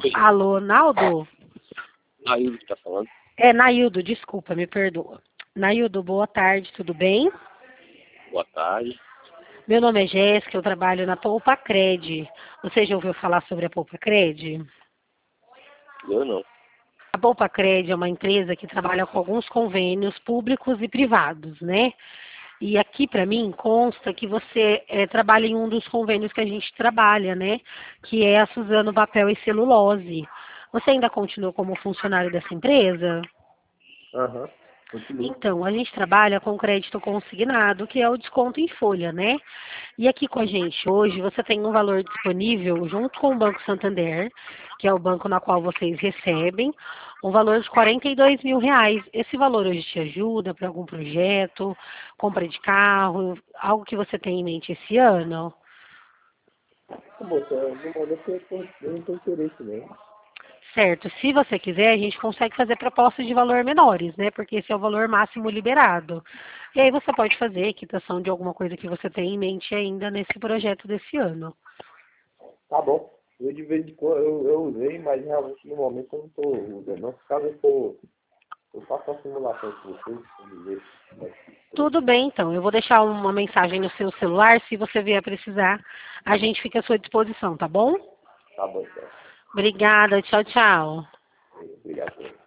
Oi. Alô, Naldo? Naildo que tá falando. É, Naildo, desculpa, me perdoa. Naildo, boa tarde, tudo bem? Boa tarde. Meu nome é Jéssica, eu trabalho na Poupa Cred. Você já ouviu falar sobre a Poupa Cred? Eu não. A Poupa Cred é uma empresa que trabalha com alguns convênios públicos e privados, né? E aqui para mim consta que você trabalha em um dos convênios que a gente trabalha, né? Que é a Suzano Papel e Celulose. Você ainda continua como funcionário dessa empresa? Aham. Continua. Então, a gente trabalha com crédito consignado, que é o desconto em folha, né? E aqui com a gente hoje você tem um valor disponível junto com o Banco Santander, que é o banco na qual vocês recebem, um valor de R$ 42.000. Esse valor hoje te ajuda para algum projeto, compra de carro, algo que você tem em mente esse ano? Moça, no momento eu não tenho interesse, não. Certo. Se você quiser, a gente consegue fazer propostas de valor menores, né? Porque esse é o valor máximo liberado. E aí você pode fazer quitação de alguma coisa que você tem em mente ainda nesse projeto desse ano. Tá bom. Eu de vez em quando eu usei, mas realmente no momento eu não estou usando. Não, caso eu for, eu faço a simulação com vocês, vamos ver. Tudo bem, então. Eu vou deixar uma mensagem no seu celular. Se você vier precisar, a gente fica à sua disposição, tá bom? Tá bom, então. Obrigada. Tchau, tchau. Obrigado.